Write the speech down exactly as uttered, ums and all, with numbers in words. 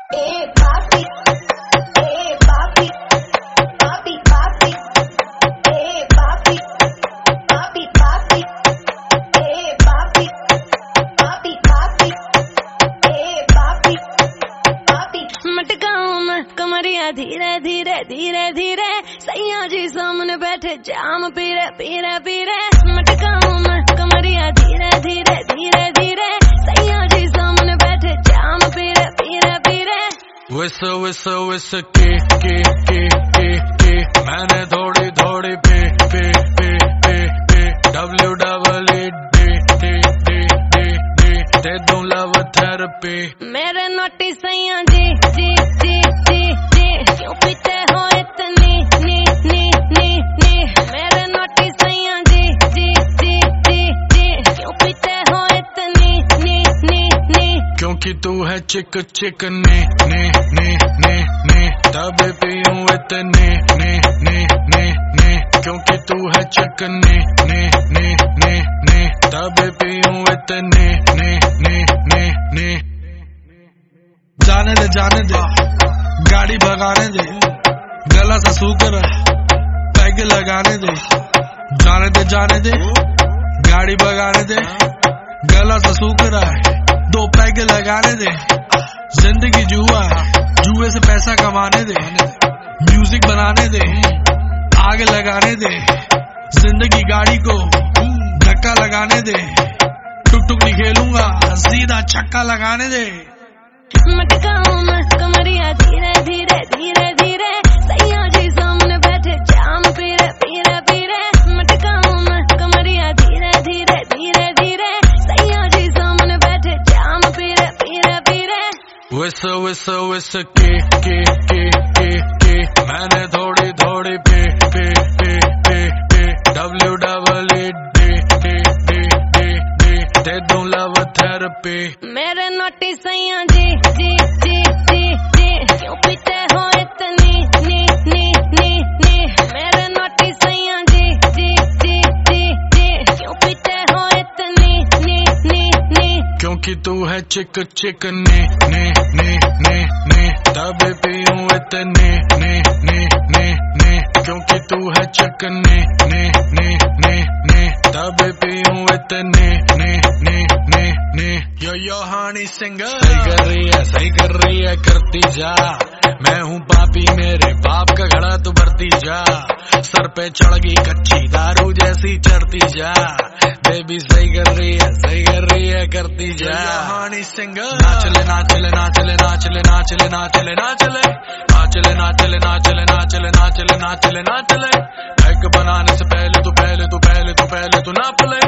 Eh, papi, eh, papi, papi, papi, eh, papi, papi, papi, eh, papi, papi, papi, eh, papi, papi। मटकाऊं मैं कमरिया धीरे धीरे धीरे धीरे, सैया जी सामने बैठे जाम पीरे पीरे पीरे। मटकाऊं मैं कमरिया धीरे धीरे धीरे धीरे, सैया जी सामने बैठे जाम पीरे पीरे पीरे। विस विस विस के के के के के मैंने थोड़ी थोड़ी पे पे पे पे पे W double E D D D D D दे दूं लव थेरेपी। मेरे नोटी सैया जी जी जी जी जी, क्यों पीते हो इतनी नी नी नी नी। मेरे नोटी सैया जी जी जी जी जी, क्यों पीते हो इतनी नी नी नी। क्योंकि तू है चिक चिक ने ने ने ने ने, तब पीऊं इतने ने ने ने ने। क्योंकि तू है चिक ने ने ने ने ने, तब पीऊं इतने ने ने ने ने। जाने दे जाने दे, गाड़ी भगाने दे, गला सा सूकर पैग लगाने दे। जाने दे जाने दे, गाड़ी भगाने दे, गला सा सूकर दो पैग लगाने दे। जिंदगी जुआ, जुए से पैसा कमाने दे, म्यूजिक बनाने दे, आग लगाने दे। जिंदगी गाड़ी को धक्का लगाने दे, टुक टुक नहीं खेलूंगा, सीधा छक्का लगाने दे। मटकाऊं मैं कमरिया धीरे धीरे धीरे धीरे, सैया जी सामने बैठे जाम पीरे पीरे पीरे। मटकाऊं मैं कमरिया धीरे धीरे धीरे धीरे, सैया जी सामने बैठे जाम पीरे पीरे पीरे। विस विस विस के के के के के मैंने थोड़ी थोड़ी पे पे पे पे पे W double E D D D D D दे दूं लव थेरेपी। मेरे नोटी सैया जी जी जी जी जी, क्यों पीते हो इतनी नी नी नी नी। मेरे नोटी सैया जी जी जी जी जी, क्यों पीते हो इतनी नी नी नी। क्योंकि तू है चिक चिक ने ने ने ने ने, तब पीऊं इतने ने ने ने ने। क्योंकि तू है चिक ने ने ने ने ने, तब पीऊं इतने ने ने ने ने। यो यो हानी सिंगर सही कर रही है सही कर रही है करती जा। मैं हूँ पापी मेरे बाप का घड़ा तू भरती जा। सर पे चढ़ गई कच्ची दारू जैसी चढ़ती जा। बेबी सही कर रही है सही कर रही है करती जा। हानी सिंगर नाचले नाचले नाचले नाचले नाचले नाचले नाचले नाचले नाचले नाचले नाचले नाचले नाचले नाचले। पैग बनाने से पहले तू पहले तू पहले तू पहले तू नाप ले।